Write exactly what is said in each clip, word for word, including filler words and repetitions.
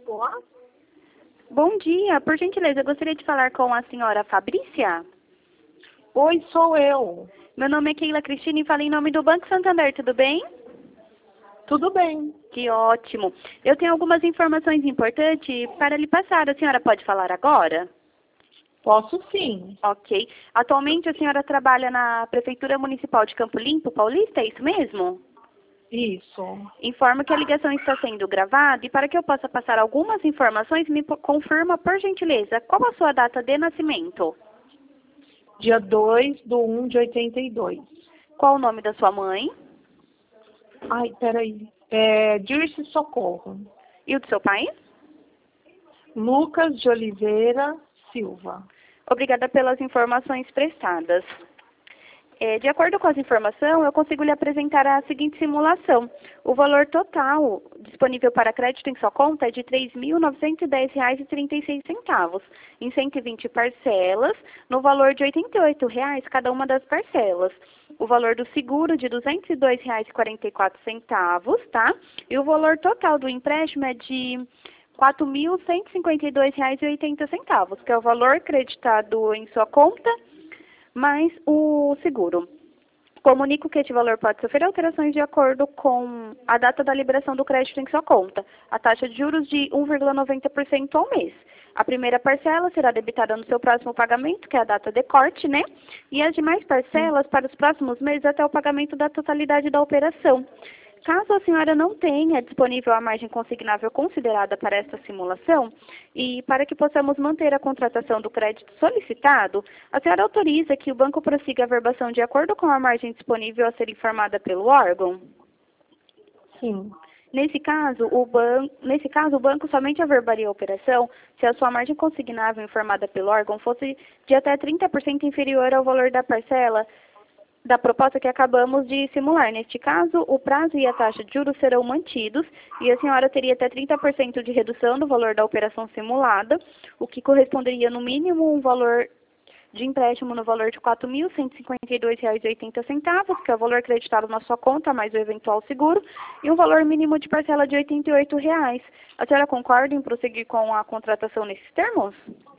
Olá? Bom dia, por gentileza, eu gostaria de falar com a senhora Fabrícia. Oi, sou eu. Meu nome é Keila Cristina e falo em nome do Banco Santander, tudo bem? Tudo bem. Que ótimo. Eu tenho algumas informações importantes para lhe passar. A senhora pode falar agora? Posso sim. Ok. Atualmente a senhora trabalha na Prefeitura Municipal de Campo Limpo, Paulista, é isso mesmo? Isso. Informo que a ligação está sendo gravada e para que eu possa passar algumas informações, me po- confirma, por gentileza, qual a sua data de nascimento? Dia dois de um de oitenta e dois. Qual o nome da sua mãe? Ai, peraí. É Dirce Socorro. E o do seu pai? Lucas de Oliveira Silva. Obrigada pelas informações prestadas. É, de acordo com as informações, eu consigo lhe apresentar a seguinte simulação. O valor total disponível para crédito em sua conta é de três mil novecentos e dez reais e trinta e seis centavos, em cento e vinte parcelas, no valor de oitenta e oito reais cada uma das parcelas. O valor do seguro de duzentos e dois reais e quarenta e quatro centavos, tá? E o valor total do empréstimo é de quatro mil cento e cinquenta e dois reais e oitenta centavos, que é o valor creditado em sua conta mais o seguro. Comunico que este valor pode sofrer alterações de acordo com a data da liberação do crédito em sua conta. A taxa de juros de um vírgula noventa por cento ao mês. A primeira parcela será debitada no seu próximo pagamento, que é a data de corte, né? E as demais parcelas para os próximos meses até o pagamento da totalidade da operação. Caso a senhora não tenha disponível a margem consignável considerada para esta simulação, e para que possamos manter a contratação do crédito solicitado, a senhora autoriza que o banco prossiga a verbação de acordo com a margem disponível a ser informada pelo órgão? Sim. Nesse caso, o ban... Nesse caso, o banco somente averbaria a operação se a sua margem consignável informada pelo órgão fosse de até trinta por cento inferior ao valor da parcela da proposta que acabamos de simular. Neste caso, o prazo e a taxa de juros serão mantidos e a senhora teria até trinta por cento de redução do valor da operação simulada, o que corresponderia no mínimo um valor de empréstimo no valor de quatro mil cento e cinquenta e dois reais e oitenta centavos, que é o valor creditado na sua conta, mais o eventual seguro, e um valor mínimo de parcela de oitenta e oito reais. A senhora concorda em prosseguir com a contratação nesses termos?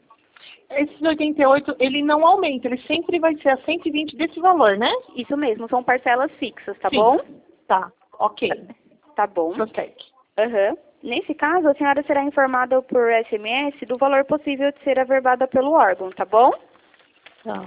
Esses oitenta e oito, ele não aumenta, ele sempre vai ser a cento e vinte desse valor, né? Isso mesmo, são parcelas fixas, tá Sim. bom? Tá, ok. Tá bom. Prossegue. Aham. Nesse caso, a senhora será informada por S M S do valor possível de ser averbada pelo órgão, tá bom? Tá.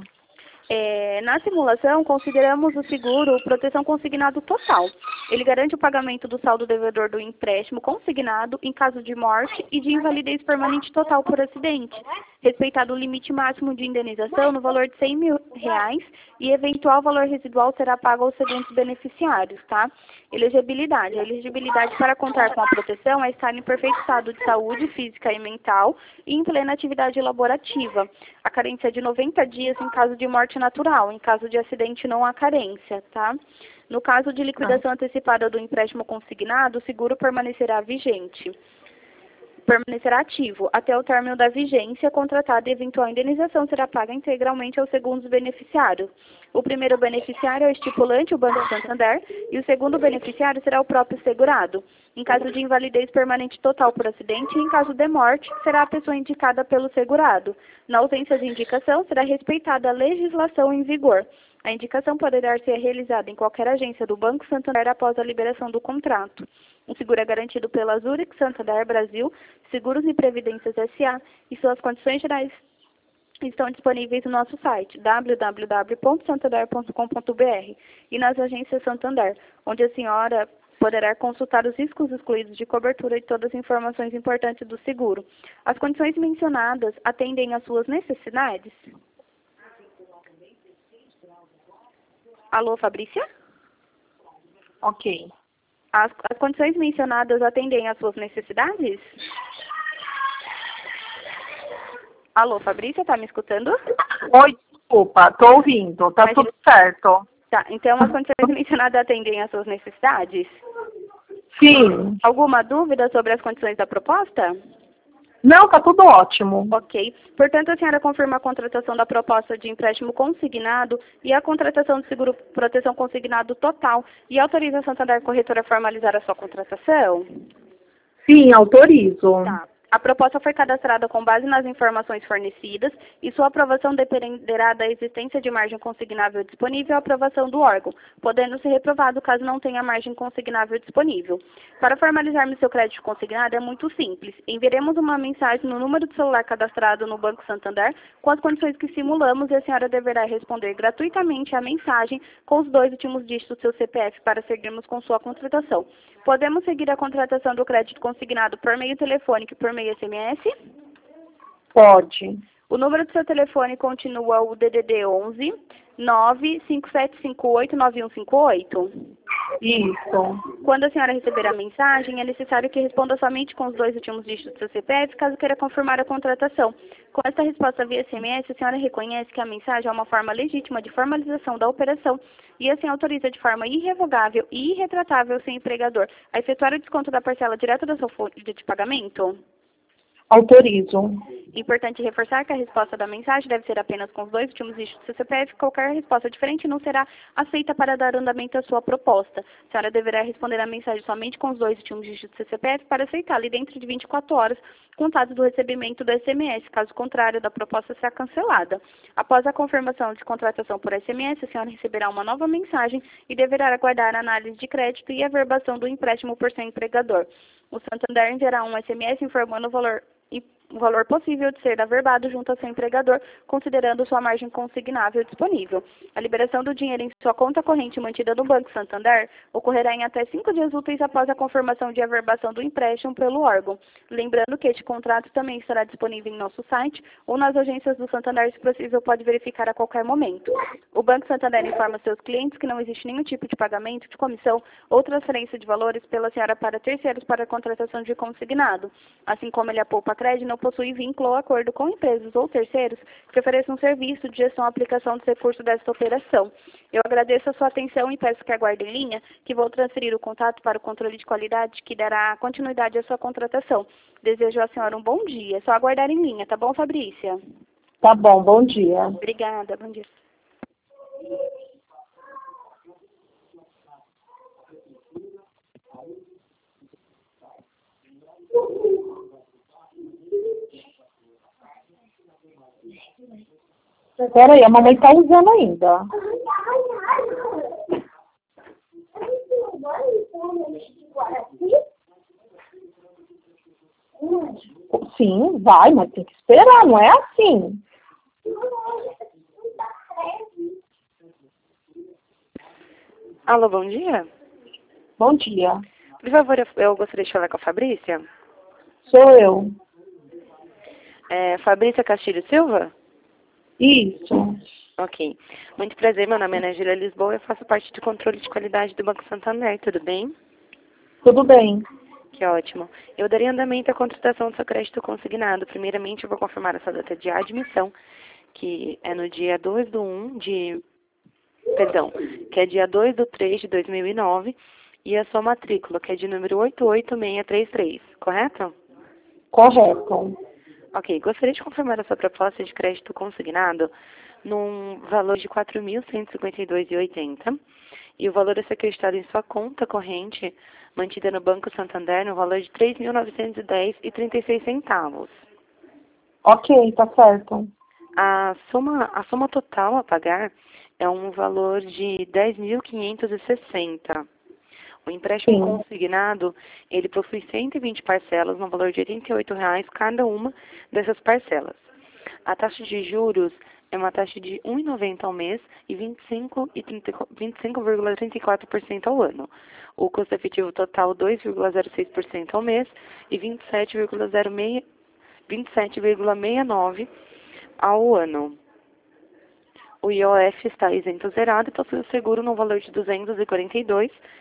É, na simulação, consideramos o seguro proteção consignado total. Ele garante o pagamento do saldo devedor do empréstimo consignado em caso de morte e de invalidez permanente total por acidente, respeitado o limite máximo de indenização no valor de cem mil reais e eventual valor residual será pago aos segundos beneficiários, tá? Elegibilidade. A elegibilidade para contar com a proteção é estar em perfeito estado de saúde física e mental e em plena atividade laborativa. A carência é de noventa dias em caso de morte natural, em caso de acidente não há carência, tá? No caso de liquidação antecipada do empréstimo consignado, o seguro permanecerá vigente. Permanecerá ativo até o término da vigência contratada e eventual indenização será paga integralmente aos segundos beneficiários. O primeiro beneficiário é o estipulante, o Banco Santander, e o segundo beneficiário será o próprio segurado. Em caso de invalidez permanente total por acidente e em caso de morte, será a pessoa indicada pelo segurado. Na ausência de indicação, será respeitada a legislação em vigor. A indicação poderá ser realizada em qualquer agência do Banco Santander após a liberação do contrato. O seguro é garantido pela Zurich Santander Brasil, Seguros e Previdências S A e suas condições gerais estão disponíveis no nosso site w w w ponto santander ponto com ponto b r e nas agências Santander, onde a senhora poderá consultar os riscos excluídos de cobertura e todas as informações importantes do seguro. As condições mencionadas atendem às suas necessidades? Alô, Fabrícia? Ok. As, as condições mencionadas atendem às suas necessidades? Alô, Fabrícia, tá me escutando? Oi, desculpa, tô ouvindo, tá Mas- tudo certo. Tá, então as condições mencionadas atendem às suas necessidades? Sim. Alguma dúvida sobre as condições da proposta? Não, tá tudo ótimo. Ok. Portanto, a senhora confirma a contratação da proposta de empréstimo consignado e a contratação do seguro proteção consignado total e autoriza a Santander Corretora a formalizar a sua contratação? Sim, autorizo. Tá. A proposta foi cadastrada com base nas informações fornecidas e sua aprovação dependerá da existência de margem consignável disponível e aprovação do órgão, podendo ser reprovado caso não tenha margem consignável disponível. Para formalizarmos seu crédito consignado é muito simples. Enviaremos uma mensagem no número de celular cadastrado no Banco Santander com as condições que simulamos e a senhora deverá responder gratuitamente à mensagem com os dois últimos dígitos do seu C P F para seguirmos com sua contratação. Podemos seguir a contratação do crédito consignado por meio telefônico e por meio S M S? Pode. O número do seu telefone continua o D D D onze, nove cinco sete cinco oito, nove um cinco oito? Isso. Quando a senhora receber a mensagem, é necessário que responda somente com os dois últimos dígitos do seu C P F, caso queira confirmar a contratação. Com esta resposta via S M S, a senhora reconhece que a mensagem é uma forma legítima de formalização da operação e assim autoriza de forma irrevogável e irretratável seu empregador a efetuar o desconto da parcela direta da sua folha de pagamento? Autorizo. Importante reforçar que a resposta da mensagem deve ser apenas com os dois últimos dígitos do seu C P F. Qualquer resposta diferente não será aceita para dar andamento à sua proposta. A senhora deverá responder a mensagem somente com os dois últimos dígitos do seu C P F para aceitá-la e dentro de vinte e quatro horas, contados do recebimento do S M S. Caso contrário, da proposta será cancelada. Após a confirmação de contratação por S M S, a senhora receberá uma nova mensagem e deverá aguardar a análise de crédito e a averbação do empréstimo por seu empregador. O Santander enviará um S M S informando o valor e o valor possível de ser averbado junto ao seu empregador, considerando sua margem consignável disponível. A liberação do dinheiro em sua conta corrente mantida no Banco Santander ocorrerá em até cinco dias úteis após a confirmação de averbação do empréstimo pelo órgão. Lembrando que este contrato também estará disponível em nosso site ou nas agências do Santander, se possível, pode verificar a qualquer momento. O Banco Santander informa seus clientes que não existe nenhum tipo de pagamento, de comissão ou transferência de valores pela senhora para terceiros para a contratação de consignado. Assim como ele apoupa crédito, não possui vínculo ou acordo com empresas ou terceiros que ofereçam serviço de gestão e aplicação dos recursos desta operação. Eu agradeço a sua atenção e peço que aguarde em linha, que vou transferir o contato para o controle de qualidade, que dará continuidade à sua contratação. Desejo à senhora um bom dia. É só aguardar em linha, tá bom, Fabrícia? Tá bom, bom dia. Obrigada, bom dia. Peraí, a mamãe tá usando ainda. Sim, vai, mas tem que esperar, não é assim. Alô, bom dia. Bom dia. Por favor, eu, eu gostaria de falar com a Fabrícia. Sou eu. É, Fabrícia Castilho Silva? Isso. Ok. Muito prazer, meu nome é Ana Júlia Lisboa, eu faço parte do controle de qualidade do Banco Santander, tudo bem? Tudo bem. Que ótimo. Eu daria andamento à contratação do seu crédito consignado. Primeiramente, eu vou confirmar a sua data de admissão, que é no dia dois do um de... Perdão, que é dia dois do três de dois mil e nove, e a sua matrícula, que é de número oito oito seis três três, correto? Correto. Ok, gostaria de confirmar a sua proposta de crédito consignado num valor de quatro mil cento e cinquenta e dois reais e oitenta centavos e o valor a ser acreditado em sua conta corrente mantida no Banco Santander no valor de três mil novecentos e dez reais e trinta e seis centavos. Ok, tá certo. A soma, a soma total a pagar é um valor de dez mil quinhentos e sessenta reais. O empréstimo Sim. consignado, ele possui cento e vinte parcelas no valor de oitenta e oito reais cada uma dessas parcelas. A taxa de juros é uma taxa de um vírgula noventa por cento ao mês e vinte e cinco vírgula trinta e quatro por cento ao ano. O custo efetivo total dois vírgula zero seis por cento ao mês e vinte e sete vírgula zero seis, vinte e sete vírgula sessenta e nove ao ano. O I O F está isento zerado e possui o seguro no valor de duzentos e quarenta e dois reais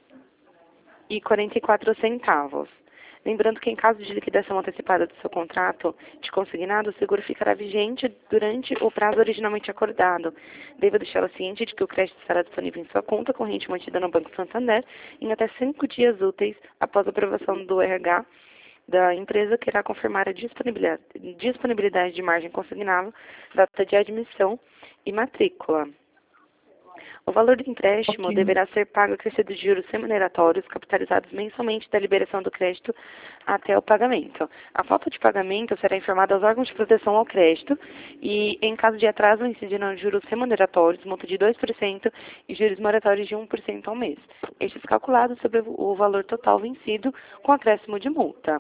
e quarenta e quatro centavos. Lembrando que em caso de liquidação antecipada do seu contrato de consignado, o seguro ficará vigente durante o prazo originalmente acordado. Deva deixá-la ciente de que o crédito estará disponível em sua conta corrente mantida no Banco Santander em até cinco dias úteis após a aprovação do R H da empresa, que irá confirmar a disponibilidade, disponibilidade de margem consignável, data de admissão e matrícula. O valor do empréstimo Ok. deverá ser pago acrescido de juros remuneratórios capitalizados mensalmente da liberação do crédito até o pagamento. A falta de pagamento será informada aos órgãos de proteção ao crédito e, em caso de atraso, incidirão juros remuneratórios, multa de dois por cento e juros moratórios de um por cento ao mês. Estes calculados sobre o valor total vencido com acréscimo de multa.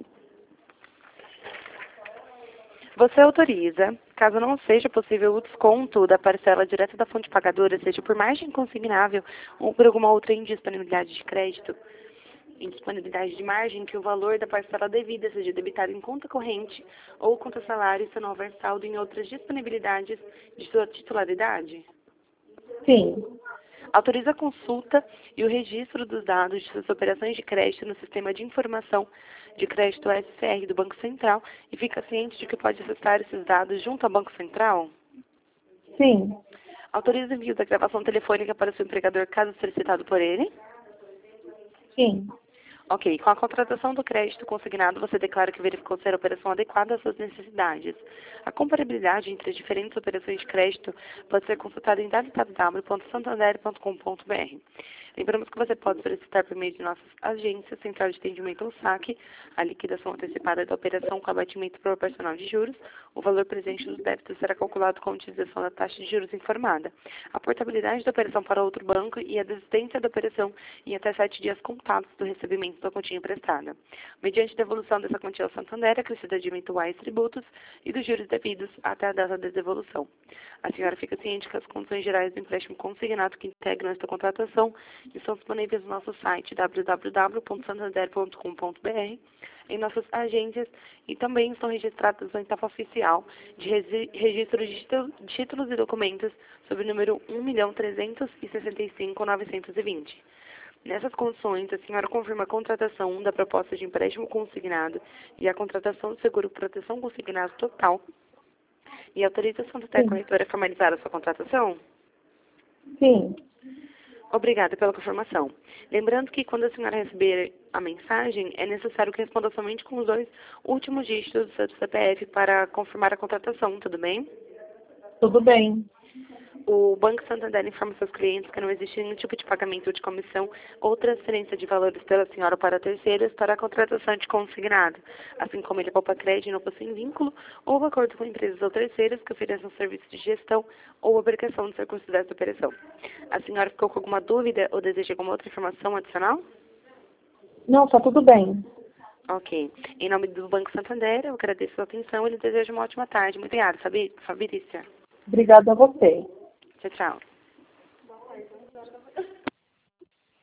Você autoriza, caso não seja possível o desconto da parcela direta da fonte pagadora, seja por margem consignável ou por alguma outra indisponibilidade de crédito, indisponibilidade de margem, que o valor da parcela devida seja debitado em conta corrente ou conta salário se não houver saldo em outras disponibilidades de sua titularidade? Sim. Autoriza a consulta e o registro dos dados de suas operações de crédito no Sistema de Informação de Crédito S C R do Banco Central e fica ciente de que pode acessar esses dados junto ao Banco Central? Sim. Autoriza o envio da gravação telefônica para o seu empregador caso solicitado por ele? Sim. Ok. Com a contratação do crédito consignado, você declara que verificou ser a operação adequada às suas necessidades. A comparabilidade entre as diferentes operações de crédito pode ser consultada em w w w ponto santander ponto com ponto b r. Lembramos que você pode solicitar por meio de nossas agências, Central de Atendimento ao Saque, a liquidação antecipada da operação com abatimento proporcional de juros. O valor presente dos débitos será calculado com a utilização da taxa de juros informada. A portabilidade da operação para outro banco e a desistência da operação em até sete dias contados do recebimento da quantia emprestada. Mediante devolução dessa quantia ao Santander, acrescida de eventuais tributos e dos juros devidos até a data da devolução. A senhora fica ciente que as condições gerais do empréstimo consignado que integram esta contratação estão disponíveis no nosso site w w w ponto santander ponto com ponto b r, em nossas agências e também estão registradas na etapa oficial de registro de títulos e documentos sob o número um milhão trezentos e sessenta e cinco mil novecentos e vinte. Nessas condições, a senhora confirma a contratação da proposta de empréstimo consignado e a contratação do seguro proteção consignado total e autoriza a Santander Corretora a formalizar a sua contratação? Sim. Obrigada pela confirmação. Lembrando que quando a senhora receber a mensagem, é necessário que responda somente com os dois últimos dígitos do seu C P F para confirmar a contratação, tudo bem? Tudo bem. O Banco Santander informa seus clientes que não existe nenhum tipo de pagamento de comissão ou transferência de valores pela senhora para terceiros para a contratação de consignado, assim como ele poupa crédito não possui vínculo ou acordo com empresas ou terceiros que ofereçam serviço de gestão ou aplicação dos recursos dessa operação. A senhora ficou com alguma dúvida ou deseja alguma outra informação adicional? Não, tá tudo bem. Ok. Em nome do Banco Santander, eu agradeço a sua atenção e lhe desejo uma ótima tarde. Muito obrigada, Fabrícia. Obrigada a você. Tchau, tchau.